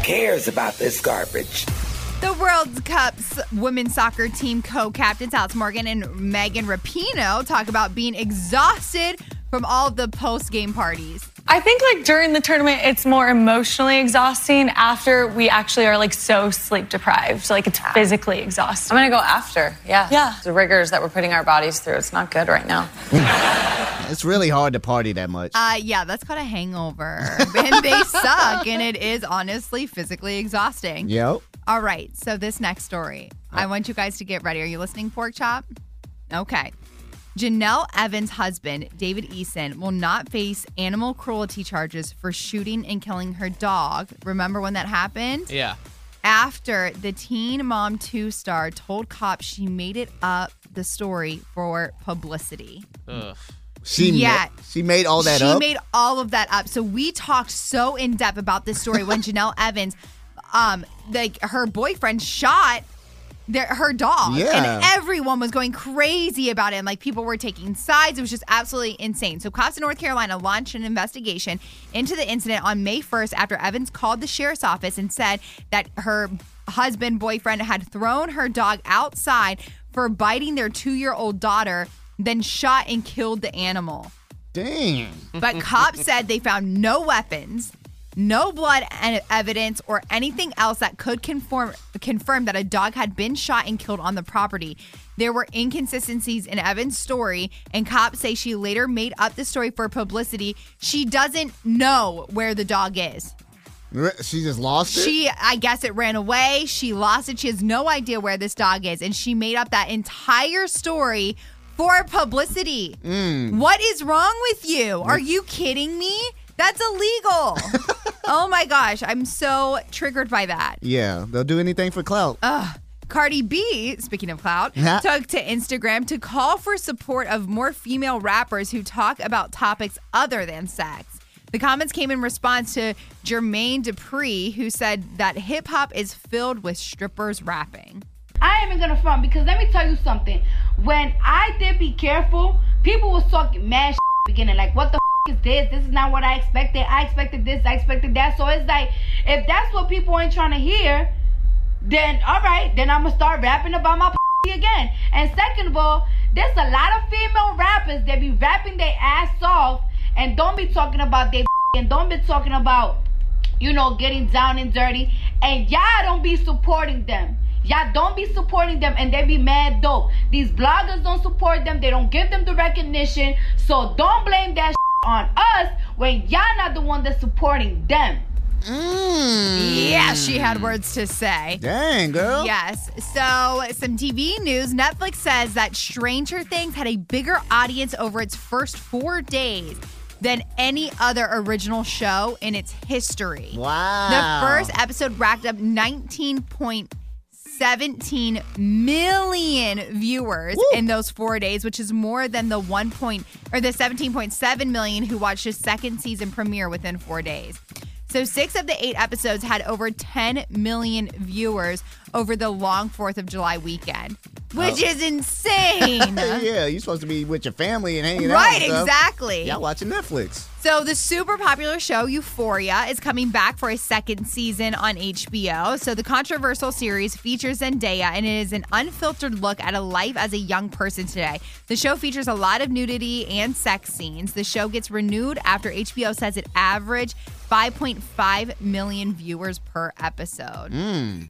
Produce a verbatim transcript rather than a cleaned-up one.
cares about this garbage? The World Cup's women's soccer team co-captains Alex Morgan and Megan Rapinoe talk about being exhausted from all of the post-game parties. I think like during the tournament, it's more emotionally exhausting. After, we actually are like so sleep deprived. Like it's physically exhausting. I'm going to go after. Yeah. Yeah. The rigors that we're putting our bodies through, it's not good right now. It's really hard to party that much. Uh, yeah, that's called a hangover. And they suck, and it is honestly physically exhausting. Yep. All right, so this next story, I want you guys to get ready. Are you listening, Pork Chop? Okay. Janelle Evans' husband, David Eason, will not face animal cruelty charges for shooting and killing her dog. Remember when that happened? Yeah. After the Teen Mom two star told cops she made it up the story for publicity. Ugh. She yeah. ma- she made all that she up? She made all of that up. So we talked so in depth about this story when Janelle Evans, um, like her boyfriend shot their, her dog. Yeah. And everyone was going crazy about it. And like people were taking sides. It was just absolutely insane. So cops in North Carolina launched an investigation into the incident on May first after Evans called the sheriff's office and said that her husband, boyfriend had thrown her dog outside for biting their two-year-old daughter, then shot and killed the animal. Dang. But cops said they found no weapons, no blood evidence, or anything else that could conform, confirm that a dog had been shot and killed on the property. There were inconsistencies in Evans' story, and cops say she later made up the story for publicity. She doesn't know where the dog is. She just lost it? She, I guess it ran away. She lost it. She has no idea where this dog is, and she made up that entire story for publicity. Mm. What is wrong with you? Are you kidding me? That's illegal. Oh my gosh, I'm so triggered by that. Yeah, they'll do anything for clout. Ugh. Cardi B, speaking of clout, took to Instagram to call for support of more female rappers who talk about topics other than sex. The comments came in response to Jermaine Dupri, who said that hip-hop is filled with strippers rapping. I ain't even gonna front because let me tell you something. When I did Be Careful, people was talking mad shit at the beginning. Like, what the f- is this? This is not what I expected. I expected this. I expected that. So it's like, if that's what people ain't trying to hear, then all right, then I'm gonna start rapping about my p- again. And second of all, there's a lot of female rappers that be rapping their ass off and don't be talking about their p- and don't be talking about, you know, getting down and dirty. And y'all don't be supporting them. Y'all don't be supporting them and they be mad dope. These bloggers don't support them. They don't give them the recognition. So don't blame that on us when y'all not the one that's supporting them. Mm. Yeah, she had words to say. Dang, girl. Yes. So, some T V news. Netflix says that Stranger Things had a bigger audience over its first four days than any other original show in its history. Wow. The first episode racked up nineteen point seventeen million viewers Woo. in those four days, which is more than the one point or the seventeen point seven million who watched the second season premiere within four days. So six of the eight episodes had over ten million viewers over the long fourth of July weekend, which oh. is insane. Yeah, you're supposed to be with your family and hanging right, out. Right, exactly. Y'all watching Netflix. So the super popular show Euphoria is coming back for a second season on H B O. So the controversial series features Zendaya, and it is an unfiltered look at a life as a young person today. The show features a lot of nudity and sex scenes. The show gets renewed after H B O says it averaged five point five million viewers per episode. Mm.